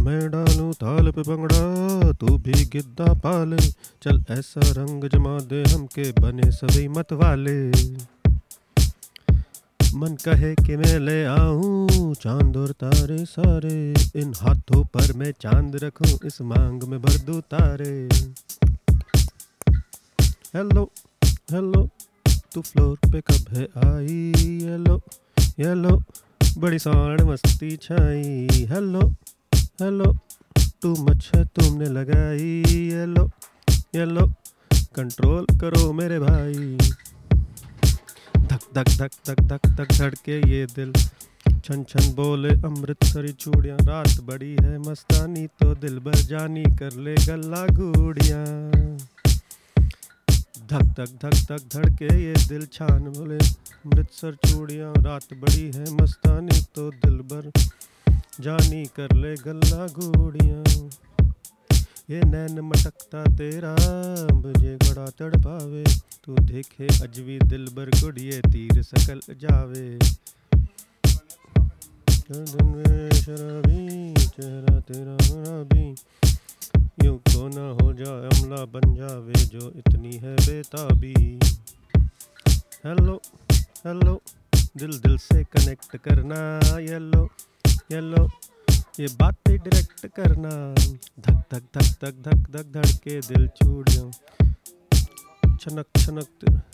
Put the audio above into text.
मैं डालूं ताल पे भंगड़ा, तू भी गिद्दा पाले, चल ऐसा रंग जमा दे हमके बने सभी मत वाले। मन कहे कि मैं ले आऊं चांद और तारे सारे, इन हाथों पर मैं चांद रखूं, इस मांग में भर दूं तारे। हेलो हेलो तू फ्लोर पे कब है आई, येलो येलो बड़ी सांड मस्ती छाई। हेलो हेलो टू मच है तुमने लगाई, येलो येलो कंट्रोल करो मेरे भाई। धक धक धक धक धक धक धड़के ये दिल, छन छन बोले अमृतसरी चूड़ियाँ, रात बड़ी है मस्तानी तो दिल भर जानी कर ले गला गूड़ियाँ। धक धक धक धक धड़के ये दिल, छान बोले अमृतसर चूड़ियाँ, रात बड़ी है मस्तानी तो दिल भर जानी कर ले गला गूड़ियाँ। ये नैन मटकता तेरा मुझे बड़ा तड़पावे, तू देखे अजवी दिल भर गुड़िए तीर सकल जावे। शराबी चेहरा तेरा शराबी, यूं को ना हो जाए अमला बन जावे जो इतनी है बेताबी। हेलो हेलो दिल दिल से कनेक्ट करना, येलो येलो ये बातें डायरेक्ट करना। धक धक धक धक धक धक धड़के दिल चूड़ियों, छनक छनक